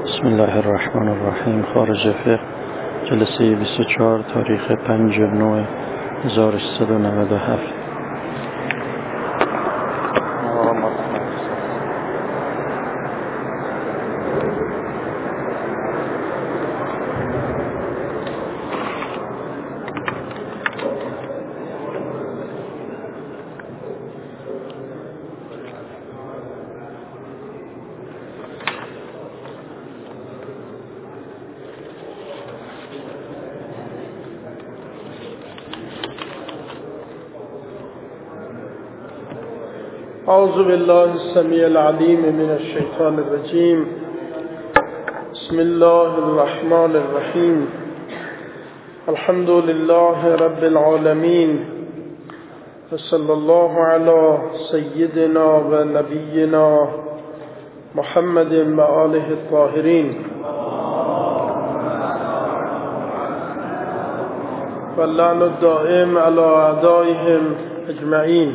بسم الله الرحمن الرحیم. خارج فقه جلسه 24 تاریخ 5/9/1397. أعوذ بالله السميع العليم من الشيطان الرجيم. بسم الله الرحمن الرحيم. الحمد لله رب العالمين، وصلى الله على سيدنا ونبينا محمد وآله الطاهرين، واللعن الدائم على أعدائهم أجمعين.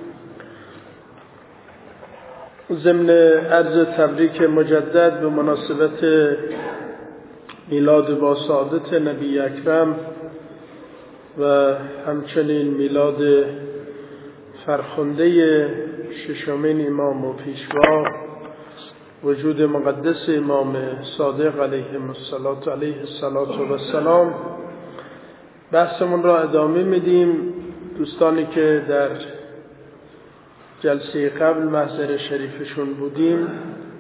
ضمن عرض تبریک مجدد به مناسبت میلاد با سعادت نبی اکرم و همچنین میلاد فرخنده ششمین امام و پیشوا، وجود مقدس امام صادق علیه الصلاة و السلام، بحثمون را ادامه میدیم. دوستانی که در جلسه قبل محضر شریفشون بودیم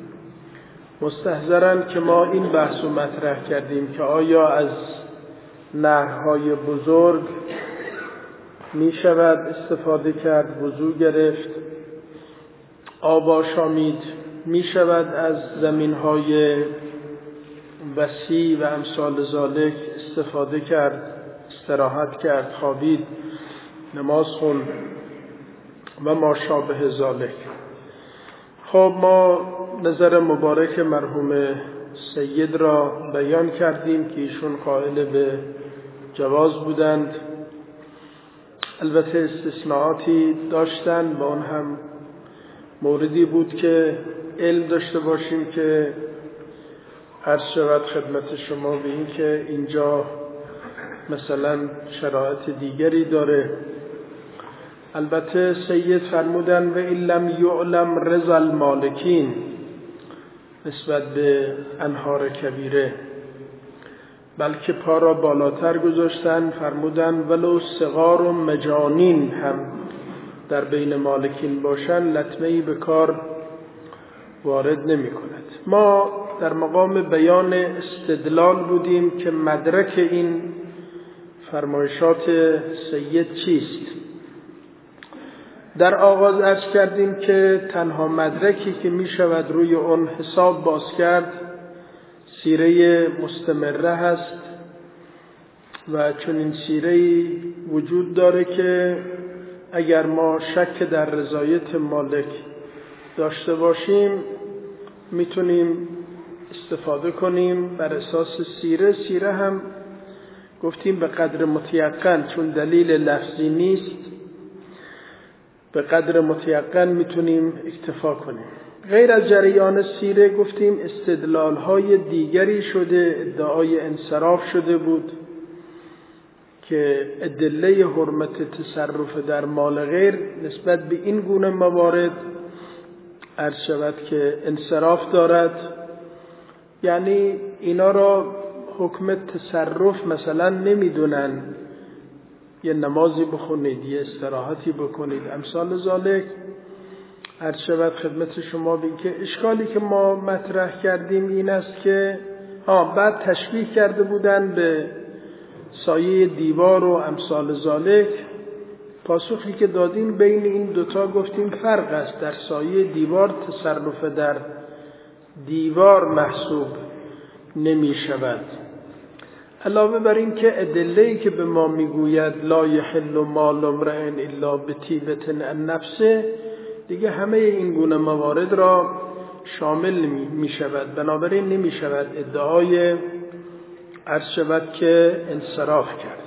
مستحضرن که ما این بحث رو مطرح کردیم که آیا از نهرهای بزرگ می شود استفاده کرد، وضو گرفت، آب آشامید، می شود از زمینهای وسیع و امثال ذالک استفاده کرد، استراحت کرد، خوابید، نماز خوند و ما شابه ذالک. خب ما نظر مبارک مرحوم سید را بیان کردیم که ایشون قائل به جواز بودند، البته استثناءاتی داشتن و اون هم موردی بود که علم داشته باشیم که عرض شود خدمت شما به این که اینجا مثلا شرایط دیگری داره. البته سید فرمودن و این لم یعلم رضا المالکین نسبت به انهار کبیره، بلکه پا را بالاتر گذاشتن، فرمودن ولو صغار و مجانین هم در بین مالکین باشن لطمه‌ای به کار وارد نمی کند. ما در مقام بیان استدلال بودیم که مدرک این فرمایشات سید چیست. در آغاز عرض کردیم که تنها مدرکی که می شود روی اون حساب باز کرد سیره مستمره هست و چون این سیره وجود داره که اگر ما شک در رضایت مالک داشته باشیم میتونیم استفاده کنیم بر اساس سیره هم گفتیم به قدر متیقن، چون دلیل لفظی نیست، به قدر متیقن میتونیم اکتفا کنیم. غیر از جریان سیره گفتیم استدلال‌های دیگری شده، ادعای انصراف شده بود که ادله حرمت تصرف در مال غیر نسبت به این گونه موارد عرض شود که انصراف دارد، یعنی اینا را حکم تصرف مثلا نمیدونن، یه نمازی بخونید، یه استراحتی بکنید، امثال ذالک. عرض شود خدمت شما بین که اشکالی که ما مطرح کردیم این است که بعد تشبیه کرده بودن به سایه دیوار و امثال ذالک. پاسخی که دادیم بین این دوتا گفتیم فرق است. در سایه دیوار تصرف در دیوار محسوب نمی شود، علاوه بر این که ادله‌ای که به ما میگوید لا یحل مال امرئ الا بطیبة النفس دیگه همه این گونه موارد را شامل می شود، بنابراین نمی شود ادعای عرض شود که انصراف کرد.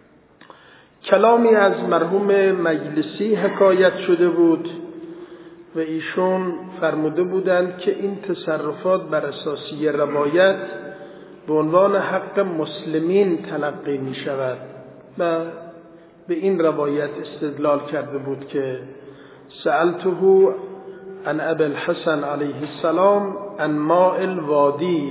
کلامی از مرحوم مجلسی حکایت شده بود و ایشون فرموده بودند که این تصرفات بر اساس روایت به عنوان حق مسلمین تلقی می شود و به این روایت استدلال کرده بود که سألته عن ابی الحسن علیه السلام عن ماء الوادی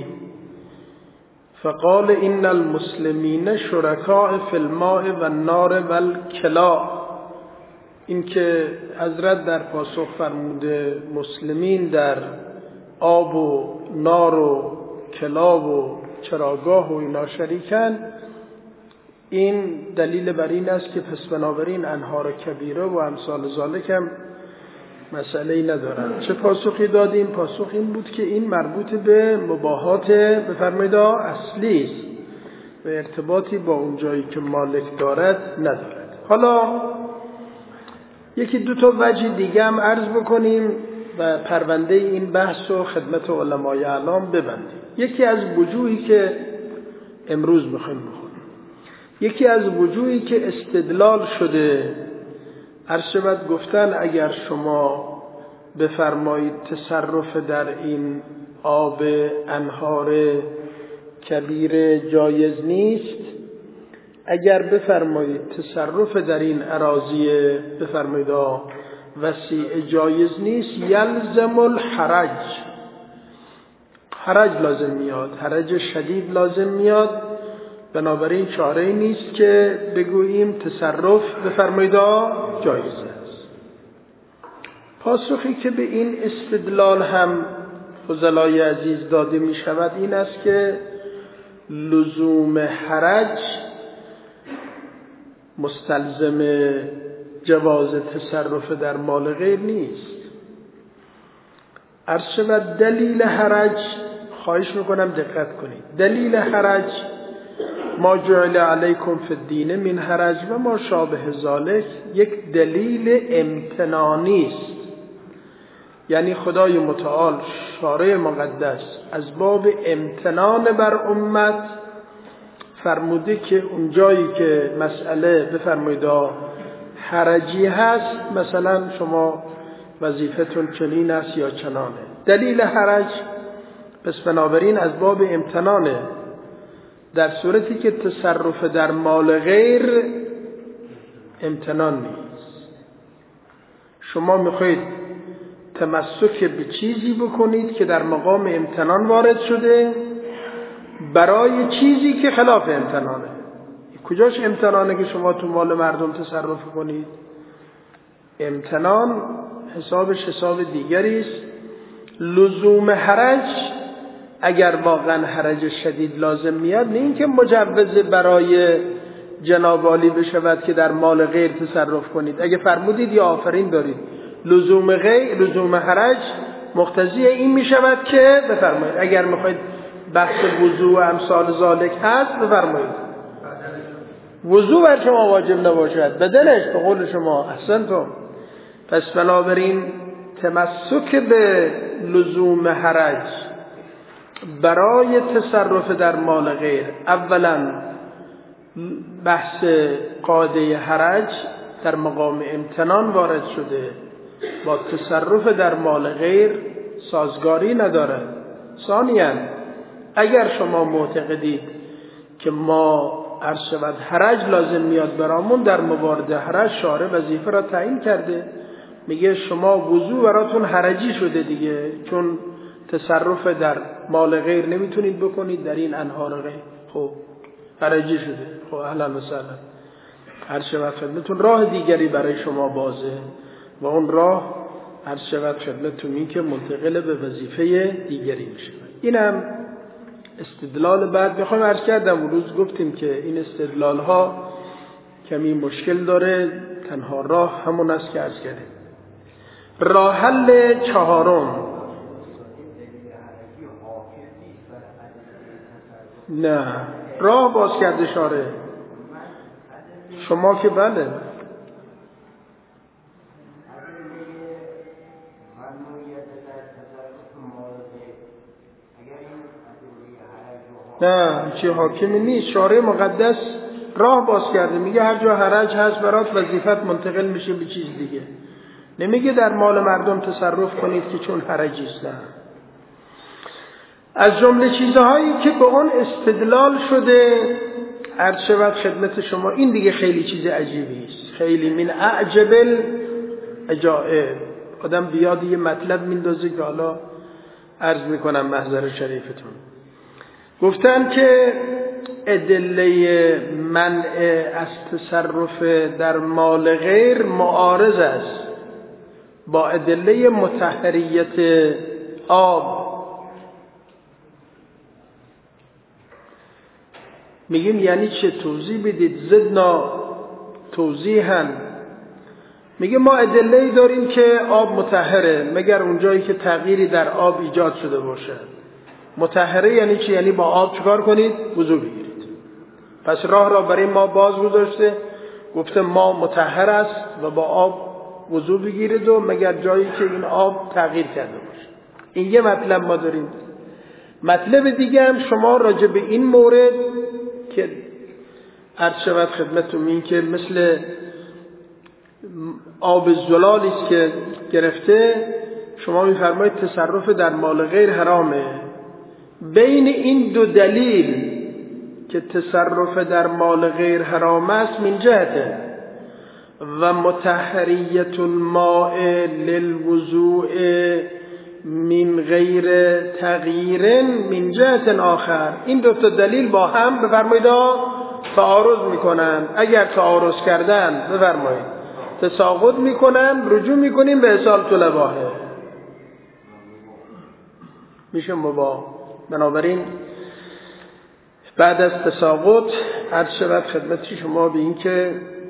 فقال ان المسلمین شرکاء فی الماء و النار و الکلا. این که حضرت در پاسخ فرموده مسلمین در آب و نار و کلا و چراگاه و اینا شریکن، این دلیل بر این است که پس بنابراین انهار کبیره و امثال ذالک هم مسئله‌ای ندارن. چه پاسخی دادیم؟ پاسخ این بود که این مربوط به مباحات بفرمایید اصلی است و ارتباطی با اون جایی که مالک دارد ندارد. حالا یکی دو تا وجه دیگه هم عرض بکنیم و پرونده این بحث رو خدمت علمای اعلام ببندیم. یکی از وجوهی که امروز میخوایم بخونیم، یکی از وجوهی که استدلال شده عرض شود گفتن اگر شما بفرمایید تصرف در این آب انهار کبیر جایز نیست، اگر بفرمایید تصرف در این اراضی بفرمایید وسیع جایز نیست، یلزم الحرج، حرج لازم میاد، حرج شدید لازم میاد. بنابراین چاره نیست که بگوییم تصرف بفرمایید جایز است. پاسخی که به این استدلال هم فضلای عزیز داده می شود این است که لزوم حرج مستلزم جواز تصرف در مال غیر نیست. عرض شود دلیل حرج، خواهش میکنم دقت کنید، دلیل حرج ما جعل علیکم فی الدین من حرج و ما شابه ذالک یک دلیل امتنانی است. یعنی خدای متعال شارع مقدس از باب امتنان بر امت فرموده که اون جایی که مسئله بفرمایید حرجی هست، مثلا شما وظیفتون چنین است یا چنانه، دلیل حرج پس بنابراین از باب امتنانه. در صورتی که تصرف در مال غیر امتنان نیست، شما میخواید تمسک به چیزی بکنید که در مقام امتنان وارد شده برای چیزی که خلاف امتنانه. کجاش امتنانه که شما تو مال مردم تصرف کنید؟ امتنان حسابش حساب دیگری است. لزوم حرج اگر واقعا حرج شدید لازم میاد، نه اینکه مجوز برای جناب عالی بشود که در مال غیر تصرف کنید. اگه فرمودید یا آفرین دارید، لزوم حرج مقتضی این میشود که بفرمایید اگر میخواید بحث وضوء و امثال ذالک هست بفرمایید. وضوء بر شما واجب نباشد، بدنش به قول شما احسنتم. پس بنابراین تمسک به لزوم حرج برای تصرف در مال غیر، اولا بحث قاعده حرج در مقام امتنان وارد شده، با تصرف در مال غیر سازگاری ندارد. ثانیاً اگر شما معتقدید که ما عرض شود حرج لازم میاد برامون، در موارد حرج شارع وظیفه را تعیین کرده، میگه شما وضو براتون حرجی شده دیگه، چون تصرف در مال غیر نمیتونید بکنید در این انهار غیر، خب حرجی شده. خب اهلا و سهلا، عرض شود خدمتتون راه دیگری برای شما بازه و اون راه عرض شود خدمتتون این که منتقل به وظیفه دیگری میشه. اینم استدلال بعد میخوام عرض کردم اون روز گفتیم که این استدلال ها کمی مشکل داره، تنها راه همون است که عرض کردیم. راه حل چهارم، نه راه باز کرده شاره شما که بله نه چی حاکمی نیست، شارع مقدس راه باز کرده، میگه هر جا حرج هست برات وظیفت منتقل میشه به چیز دیگه. نمیگه در مال مردم تصرف کنید که چون حرجیست. نه. از جمله چیزهایی که به اون استدلال شده عرض شود خدمت شما، این دیگه خیلی چیز عجیبی است، خیلی من اعجب العجائب. آدم بیاد یه مطلب میندازه که حالا عرض میکنم محضر شریفتون. گفتن که ادله منع از تصرف در مال غیر معارض است با ادله مطهریت آب. میگیم یعنی چه؟ توضیح بدید. زدنا توضیحاً. میگه ما ادله‌ای داریم که آب مطهره مگر اونجایی که تغییری در آب ایجاد شده باشه. مطهره یعنی چی؟ یعنی با آب چکار کنید؟ وضو بگیرید. پس راه را برای ما باز گذاشته، گفته ما مطهر است و با آب وضو بگیرید و مگر جایی که این آب تغییر کرده باشه. این یه مطلب ما داریم. مطلب دیگه هم شما راجع به این مورد که عرض شود خدمتتون، این که مثل آب زلالی است که گرفته، شما میفرمایید تصرف در مال غیر حرامه. بین این دو دلیل که تصرف در مال غیر حرام است من جهته و مطهریت الماء للوضوء من غیر تغییر من جهت آخر، این دو تا دلیل با هم بفرمایید تعارض میکنن. اگر تعارض کردن بفرمایید تساقط میکنن، رجوع میکنیم به اصالة الاباحه، میشه مباح. بنابراین بعد از تساقط عرض شود خدمت شما به این که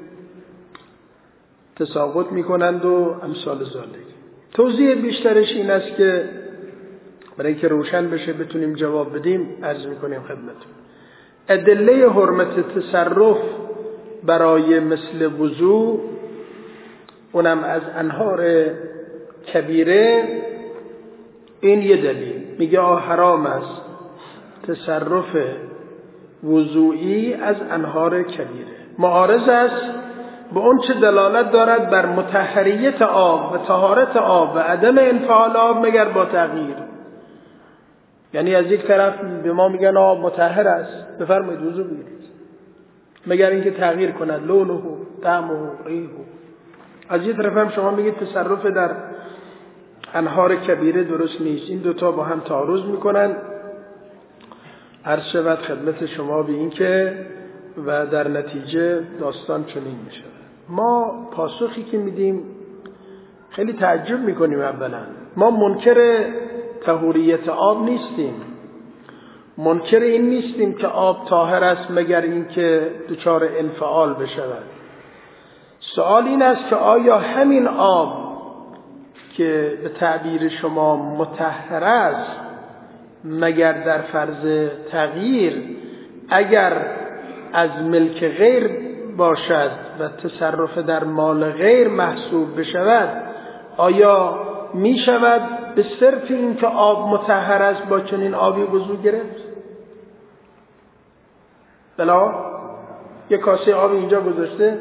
تساقط میکنند و امثال ذالک. توضیح بیشترش این است که برای اینکه روشن بشه بتونیم جواب بدیم عرض میکنیم خدمتتون. ادله حرمت تصرف برای مثل وضو، اونم از انهار کبیره، این یه دلیل. میگه حرام است تصرف وضوئی از انهار کبیره. معارض است به اون چه دلالت دارد بر مطهریت آب و طهارت آب و عدم انفعال آب مگر با تغییر. یعنی از یک طرف به ما میگن آب مطهر است، بفرمایید وضو بگیرید، مگر اینکه تغییر کند لونه، طعمه، ریحه. از یک طرف هم شما میگید تصرف در انهار کبیره درست نیست. این دوتا با هم تعارض میکنن. عرض شود خدمت شما به این که و در نتیجه داستان چنین میشه. ما پاسخی که میدیم خیلی تعجب میکنیم. اولا ما منکر طهوریت آب نیستیم، منکر این نیستیم که آب طاهر است مگر اینکه دچار انفعال بشود. سوال این است که آیا همین آب که به تعبیر شما مطهر است مگر در فرض تغییر اگر از ملک غیر باشد و تصرف در مال غیر محسوب بشود، آیا می شود به صرف این که آب مطهر است با چنین آبی وضو گرفت؟ بلا یک کاسه آب اینجا گذاشته،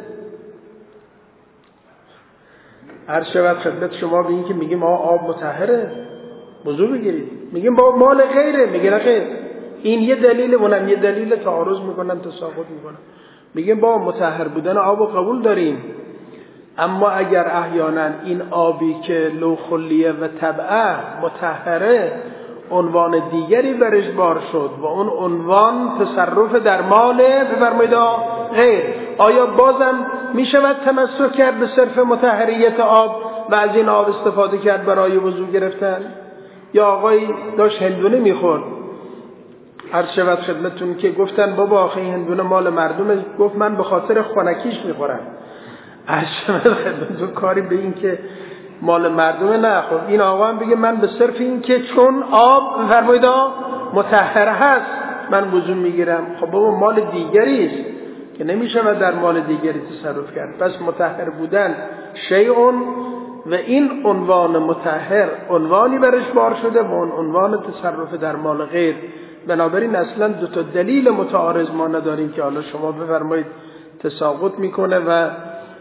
عرض شود خدمت شما به این که میگیم آب مطهره وضو بگیرید، میگیم با مال غیره، میگه خیر. این یه دلیل، اونم یه دلیل، تعارض میکنن، تساقط میکنن. میگیم با مطهر بودن آب رو قبول داریم، اما اگر احیانا این آبی که لو خلیه و طبعه مطهره عنوان دیگری برش بار شد و اون عنوان تصرف در مال بفرمایید غیر، آیا بازم میشود تمسک کرد به صرف مطهریت آب و از این آب استفاده کرد برای وضو گرفتن؟ یا آقای داشت هندونه میخورد، عرض شود خدمتون که گفتن بابا آخه این هندونه مال مردمه، گفت من به خاطر خنکیش میخورم. عرض شود خدمتون کاری به این که مال مردمه نه. خب این آقا هم بگه من به صرف این که چون آب فرمایید مطهر هست من وضو میگیرم. خب بابا مال دیگری است که نمیشه در مال دیگری تصرف کرد. پس مطهر بودن شیئون و این عنوان مطهر عنوانی برش بار شده و اون عنوان تصرف در مال غیر. بنابراین اصلا دو تا دلیل متعارض ما نداریم که حالا شما بفرمایید تساقط میکنه و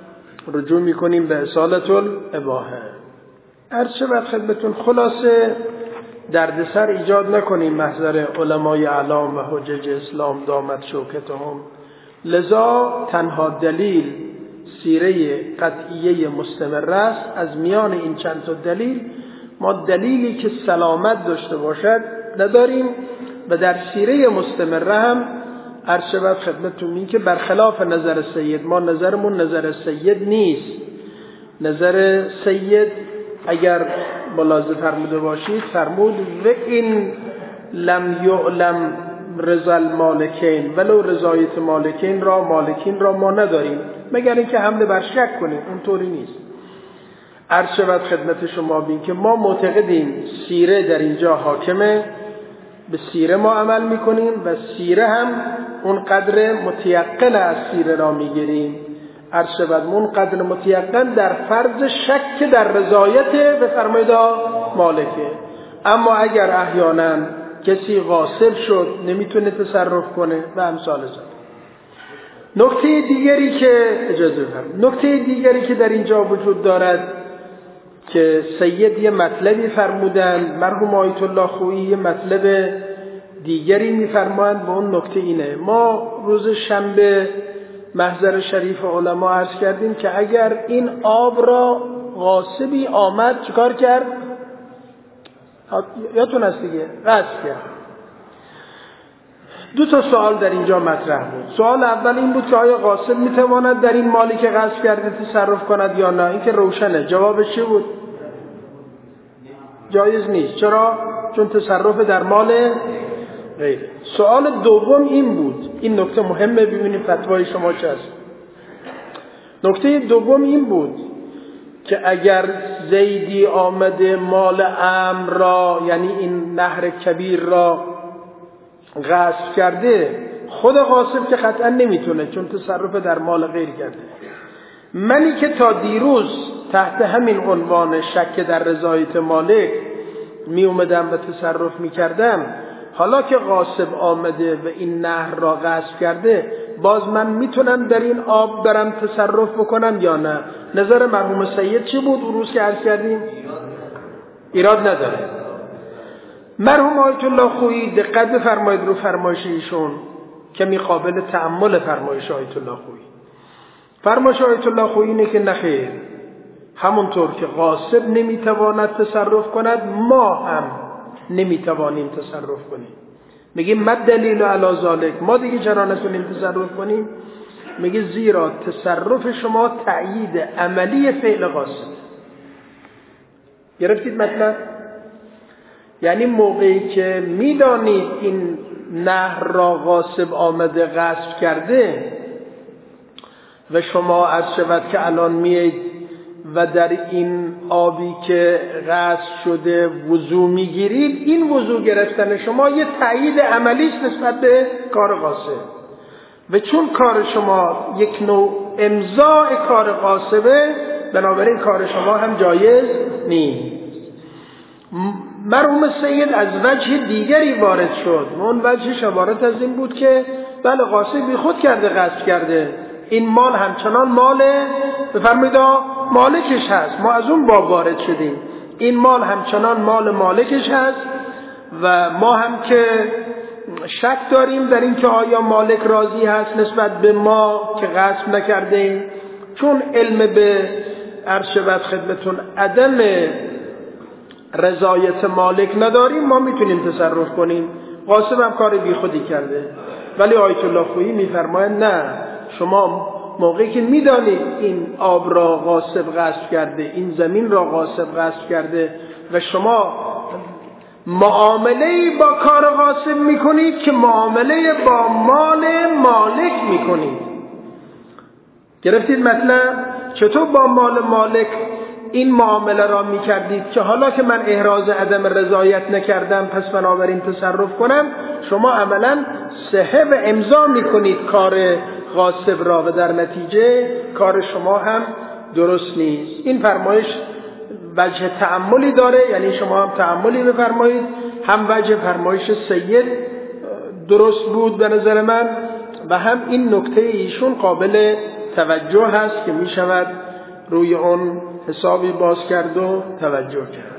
رجوع میکنیم به اصالة الاباحه. عرض شود خدمتون خلاصه دردسر ایجاد نکنیم محضر علمای اعلام و حجج اسلام دامت شوکتهم. لذا تنها دلیل سیره قطعیه مستمره است. از میان این چند تا دلیل ما دلیلی که سلامت داشته باشد نداریم و در سیره مستمره هم عرض شود خدمتون این که برخلاف نظر سید، ما نظرمون نظر سید نیست. نظر سید اگر ملاحظه فرموده باشید فرمود و این لم یعلم رضا المالکین، ولو رضایت مالکین را ما نداریم مگر اینکه حمله بر شک کنیم. اونطوری نیست. عرض شود خدمت شما بین که ما معتقدیم سیره در اینجا حاکمه، به سیره ما عمل میکنیم و سیره هم اون قدر متیقن از سیره را میگیریم. عرض شود اون قدر متیقن در فرض شک در رضایت به فرمایید مالکه. اما اگر احیانا کسی غاصب شد نمیتونه تصرف کنه و امثال ذلک. نکته دیگری که در اینجا وجود دارد که سید یه مطلبی فرمودن، مرحوم آیت الله خویی یه مطلب دیگری میفرمایند. و اون نکته اینه، ما روز شنبه محضر شریف علما عرض کردیم که اگر این آب را غاصبی آمد چیکار کرد؟ یادتون هست دیگه، غصب کرد. دو تا سوال در اینجا مطرح بود. سوال اول این بود که آیا غاصب میتواند در این مالی که غصب کرده تصرف کند یا نه؟ این که روشنه. جوابش چی بود؟ جایز نیست. چرا؟ چون تصرف در مال غیره. سوال دوم این بود، این نکته مهمه، ببینیم فتوای شما چه است. نکته دوم این بود که اگر زیدی آمده مال امر را، یعنی این نهر کبیر را غصب کرده، خود غاصب که قطعا نمیتونه چون تصرف در مال غیر کرده. منی که تا دیروز تحت همین عنوان شک در رضایت مالک می اومدم و تصرف می کردم، حالا که غاصب آمده و این نهر را غصب کرده، باز من میتونم در این آب برم تصرف بکنم یا نه؟ نظر مرحوم سید چی بود اون روز که عرض کردیم؟ ایراد نداره. مرحوم آیت الله خویی دقت بفرمایید رو فرمایش ایشون که می قابل تأمل فرمایش آیت الله خویی. فرمایش آیت الله خویی اینه که نخیر، همونطور که غاصب نمیتواند تصرف کند، ما هم نمیتوانیم تصرف کنیم. میگیم مد دلیل علی ذالک، ما دیگه چرا نتونیم تصرف کنیم؟ میگه زیرا تصرف شما تأیید عملی فعل غاصب. گرفتید مطلب؟ یعنی موقعی که میدانید این نهر را غاصب آمده غصب کرده و شما عرض شود که الان میید و در این آبی که غصب شده وضو میگیرید، این وضو گرفتن شما یه تأیید عملی است نسبت به کار غاصب. و چون کار شما یک نوع امضاء کار غاصبه، بنابراین کار شما هم جایز نیست. مرحوم سید از وجه دیگری وارد شد. اون وجهش عبارت از این بود که بله غاصب بی خود کرده، غصب کرده، این مال همچنان مال بفرمایید مالکش هست. ما از اون باب وارد شدیم، این مال همچنان مال مالکش هست و ما هم که شک داریم در این که آیا مالک راضی هست نسبت به ما که غصب نکرده. چون علم به عرض شود خدمتون عدم رضایت مالک نداریم، ما میتونیم تصرف کنیم. غاصب هم کار بی خودی کرده. ولی آیت الله خویی میفرماید نه، شما موقعی که میدانید این آب را غاصب غصب کرده، این زمین را غاصب غصب کرده و شما معامله با کار غاصب میکنید که معامله با مال مالک میکنید. گرفتید مطلب؟ چطور با مال مالک این معامله را میکردید که حالا که من احراز عدم رضایت نکردم پس بنابراین تصرف کنم؟ شما عملا صحه و امضا میکنید کار غاصب را و در نتیجه کار شما هم درست نیست. این فرمایش وجه تأملی داره، یعنی شما هم تأملی بفرمایید. هم وجه فرمایش سید درست بود به نظر من و هم این نکته ایشون قابل توجه هست که می شود روی اون حسابی باز کرد و توجه کرد.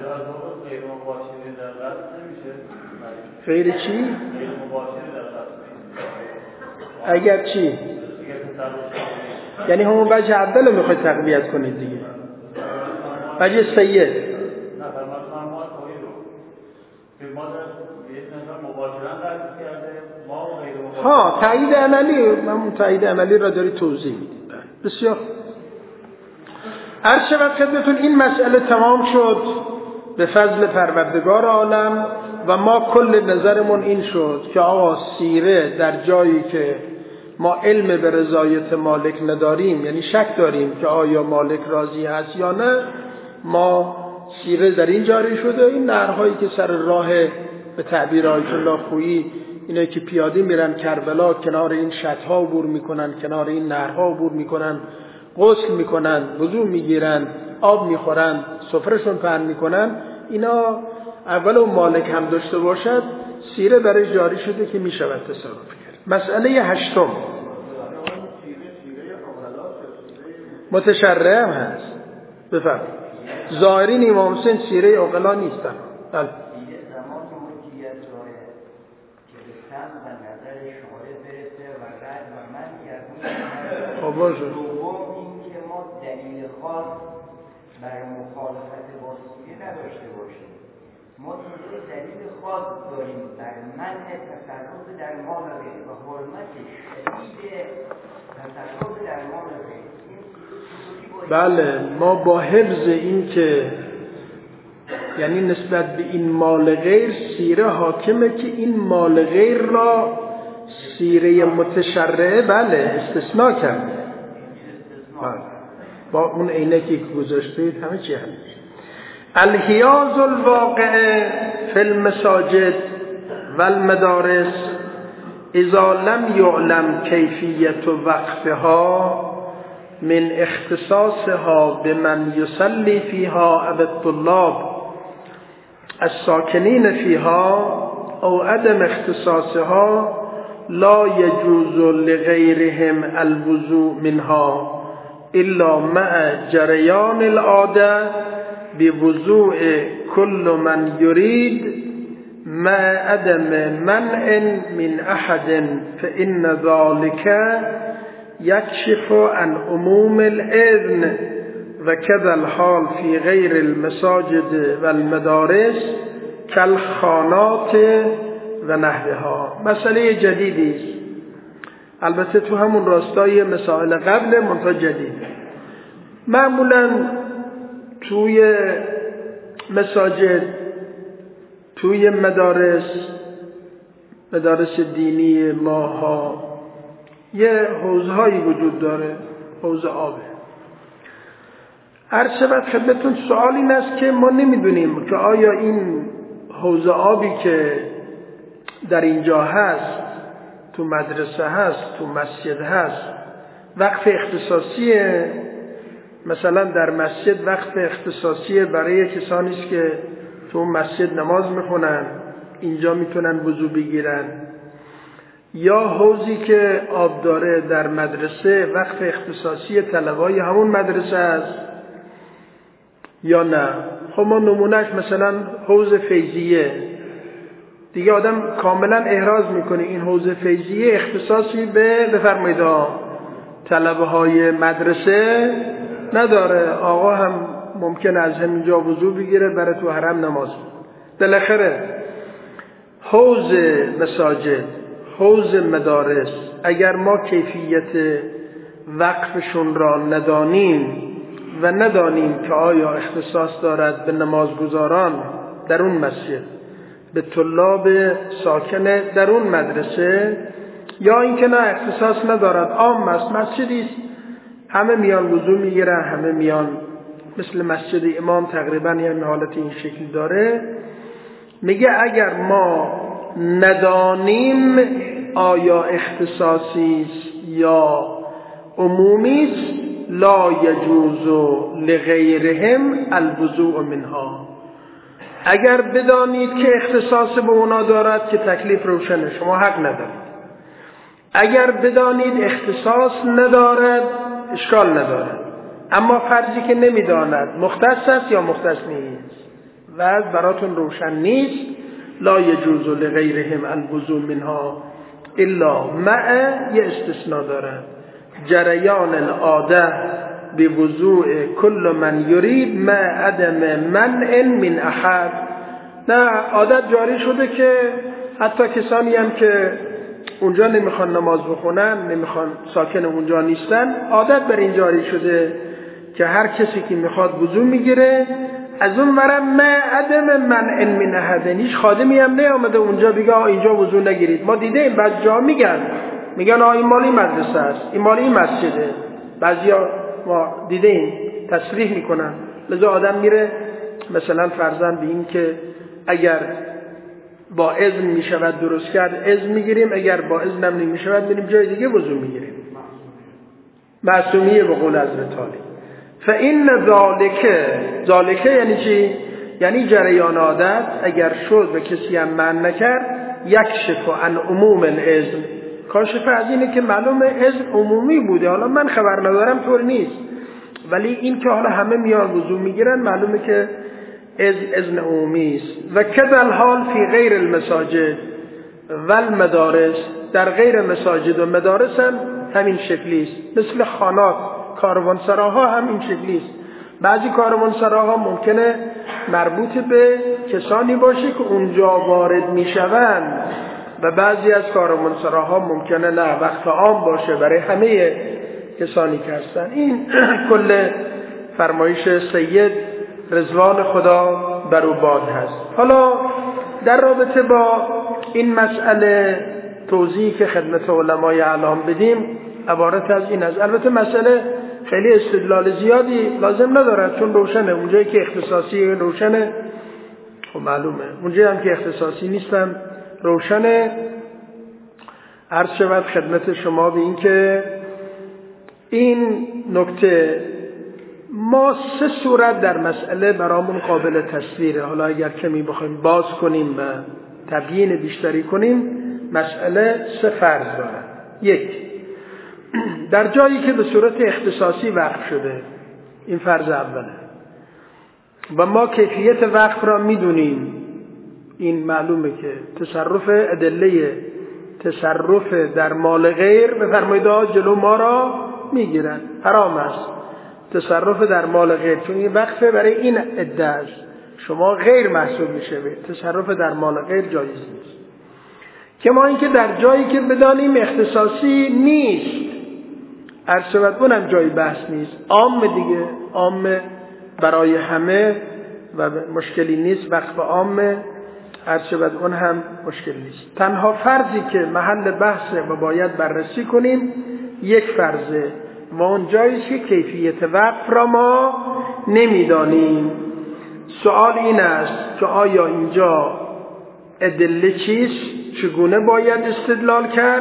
غیر چی؟ اگر چی؟ یعنی همون وجه اول رو میخواید تقویت کنید دیگه. وجه سید ها تایید عملی، من تایید عملی را داری توضیح میدید. بسیار عرض شود خدمتتون این مسئله تمام شد به فضل پروردگار عالم و ما کل نظرمون این شد که آقا سیره در جایی که ما علم به رضایت مالک نداریم، یعنی شک داریم که آیا مالک راضی هست یا نه، ما سیره در این جاری شده. این نهرهایی که سر راه به تعبیر آیت الله خویی اینه که پیاده میرن کربلا، کنار این شطها عبور میکنن، کنار این نهرها عبور میکنن، غسل میکنن، وضو میگیرن، آب میخورن، سفرهشون پهن میکنن. اینا اول اون مالک هم داشته باشد سیره برای جاری شده که میشود تصرف کرد. مسئله 8 متشرع هم هست. بفرمایید. ظاهرین امام حسین سیره عقلا نیستن. بله. خب باشه. دوم این که ما دلیل خاص برای مخالفت با سیره نداشته باشیم. ما دلیل خاص داریم در منع تصرف در مال غیر و حرمت شدید تصرف در مال غیر. بله، ما با حفظ این که یعنی نسبت به این مال غیر سیره حاکمه که این مال غیر را سیره متشرعه بله استثناء کرده. با اون عینکی که گذاشتید همه چی هست. الحیاز الواقع فی المساجد والمدارس اذا لم یعلم کیفیت وقفها من اختصاصها بمن یصلی فیها او الطلاب الساکنین فیها او عدم اختصاصها لا يجوز لغيرهم الوضوء منها الا مع جریان العاده بوضوء كل من يريد مع عدم منع من احد فإن ذلك يكشف عن عموم الإذن وكذا الحال في غير المساجد والمدارس كالخانات و نحوها. مسئله جدیدی است، البته تو همون راستای مسائل قبل منتها جدید. معمولا توی مساجد، توی مدارس دینی ماها یه حوضهایی وجود داره، حوض آبه. عرض شود خدمتتون سوال این است که ما نمیدونیم که آیا این حوض آبی که در اینجا هست، تو مدرسه هست، تو مسجد هست، وقف اختصاصیه. مثلا در مسجد وقف اختصاصیه برای کسانی است که تو مسجد نماز میخونن، اینجا میتونن وضو بگیرن، یا حوضی که آب داره در مدرسه وقف اختصاصی طلبای همون مدرسه است یا نه. خب ما نمونهش مثلا حوض فیضیه دیگه، آدم کاملا احراز میکنه این حوض فیضیه اختصاصی به بفرمایید طلبه های مدرسه نداره. آقا هم ممکن از همینجا وضو بگیره بره تو حرم نماز. بالاخره حوض مساجد، حوض مدارس، اگر ما کیفیت وقفشون را ندانیم و ندانیم که آیا اختصاص دارد به نمازگزاران در اون مسجد، به طلاب ساکن در اون مدرسه، یا اینکه نه اختصاص ندارد، عام است، مسجدی است همه میان وضو میگیرن، همه میان، مثل مسجد امام تقریبا یه حالت این شکل داره. میگه اگر ما ندانیم آیا اختصاصی است یا عمومی است، لا یجوز لغیرهم الوضوء منها. اگر بدانید که اختصاص به اونا دارد که تکلیف روشنه، شما حق ندارید. اگر بدانید اختصاص ندارد اشکال ندارد، اما فرضی که نمیداند مختص است یا مختص نیست و براتون روشن نیست، لا یجوز لغیرهم الوضوء منها الا مع، یه استثناء داره، جریان العاده بوضوء کل من یرید مع عدم منع من احد. نه، عادت جاری شده که حتی کسانی هم که اونجا نمیخوان نماز بخونن، نمیخوان، ساکن اونجا نیستن، عادت بر این جاری شده که هر کسی که میخواد وضو میگیره. از اون ورم ما عدم منع من احد، هیچ خادمی هم نیامده اونجا بگه اینجا وضو نگیرید. ما دیدیم بعضی جا میگن این مال این مدرسه است، این مال این مسجده. بعضیا ما دیدیم تصریح میکنن. لذا آدم میره مثلا فرضاً به این که اگر با اذن میشود درست کرد اذن میگیریم، اگر با اذن هم نمیشود میریم جای دیگه وضو میگیریم. معصومیه به قول حضرت علی. فإن ذالک یعنی چی؟ یعنی جریان عادت اگر شد و کسی هم منع نکرد، یکشف عن عموم الاذن، کاشف از اینه که معلوم اذن عمومی بوده، حالا من خبر ندارم طور نیست، ولی این که حالا همه میان وضو میگیرن معلومه که اذن عمومی است. و کذا الحال فی غیر المساجد و المدارس، در غیر مساجد و مدارس هم همین شکلی است. مثل خانات، کاروانسراها هم این شکلی است. بعضی کاروانسراها ممکنه مربوط به کسانی باشه که اونجا وارد میشوند و بعضی از کاروانسراها ممکنه نه، وقت عام باشه برای همه کسانی که هستن. این کل فرمایش سید رضوان خدا بر او باد هست. حالا در رابطه با این مسئله توضیحی که خدمت علمای اعلام بدیم عبارت از این است. البته مسئله خیلی استدلال زیادی لازم نداره، چون روشنه. اونجایی که اختصاصی روشنه، خب معلومه. اونجایی هم که اختصاصی نیستم روشنه. عرض شود خدمت شما به این که این نکته ما 3 صورت در مسئله برامون قابل تصویره. حالا اگر کمی بخوایم باز کنیم و تبیین بیشتری کنیم، مسئله 3 فرض داره. 1، در جایی که به صورت اختصاصی وقف شده، این فرض اوله، و ما کیفیت وقف را میدونیم، این معلومه که تصرف ادله تصرف در مال غیر بفرمایید جلو ما را میگیرن، حرام است تصرف در مال غیر، چون این وقفه برای این عده است، شما غیر محسوب میشه، تصرف در مال غیر جایز نیست. که ما اینکه در جایی که بدانیم اختصاصی نیست، عرض شود اونم جای بحث نیست، عام دیگه، عام برای همه و مشکلی نیست، وقف عامه، عرض شود اون هم مشکل نیست. تنها فرضی که محل بحثه و باید بررسی کنیم 1 فرضه و اون جاییست که کیفیت وقف را ما نمیدانیم. سوال این است که آیا اینجا ادله چیست؟ چگونه باید استدلال کرد؟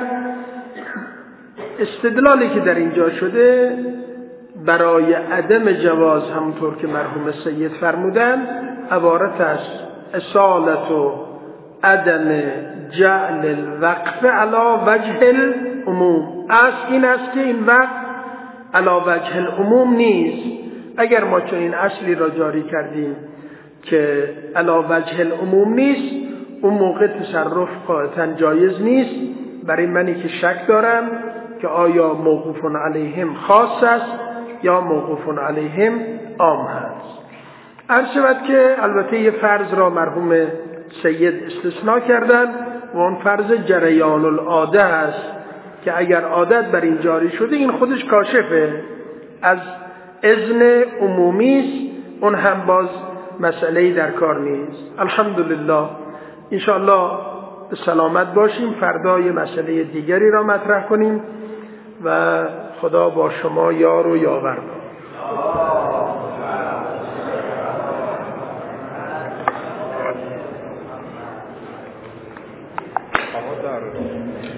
استدلالی که در اینجا شده برای عدم جواز، همونطور که مرحوم سید فرمودن، عبارت است اصالت و عدم جعل الوقف علی وجه العموم. این است که این وقف علی وجه العموم نیست. اگر ما چون این اصلی را جاری کردیم که علی وجه العموم نیست، اون موقع تصرف قاطعاً جایز نیست. برای منی که شک دارم که آیا موقوف علیهم خاص است یا موقوف علیهم عام هست. عرض شود که البته یه فرض را مرحوم سید استثناء کردن و اون فرض جریان العاده است که اگر عادت بر این جاری شده، این خودش کاشفه از اذن عمومی است، اون هم باز مسئله‌ای در کار نیست. الحمدلله، انشاءالله به سلامت باشیم. فردا یه مسئله دیگری را مطرح کنیم و خدا با شما یار و یاور باد.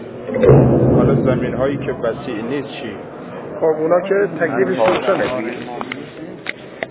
حالا زمین هایی که وسیع نیست چی؟ خب اونا که تکلیفش روشنه.